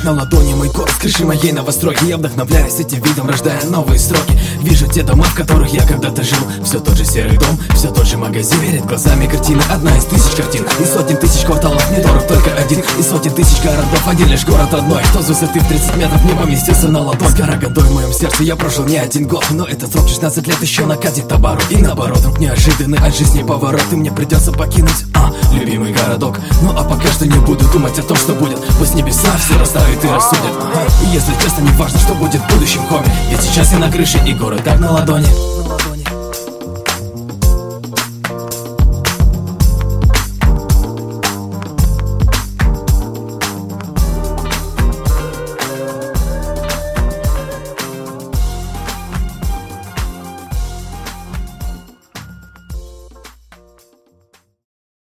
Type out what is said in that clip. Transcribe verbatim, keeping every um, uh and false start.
на ладони мой город, с крыши моей новостройки. Я вдохновляюсь этим видом, рождая новые строки. Вижу те дома, в которых я когда-то жил. Все тот же серый дом, все тот же магазин. Перед глазами картины, одна из тысяч картин. И сотен тысяч кварталов, мне дорог только один. И сотен тысяч городов, один лишь город родной. Кто с высоты в тридцать метров не поместился на ладонь. С Карагандой в моем сердце я прожил не один год. Но этот срок шестнадцать лет еще накатит оборот. И наоборот, вдруг неожиданный от жизни поворот. И мне придется покинуть, а, любимый городок. Ну а пока что не буду думать о том, что будет. Пусть небеса все расставят и рассудят. И если честно, не важно, что будет в будущем, хобби. Ведь сейчас я на крыше и город так на ладони.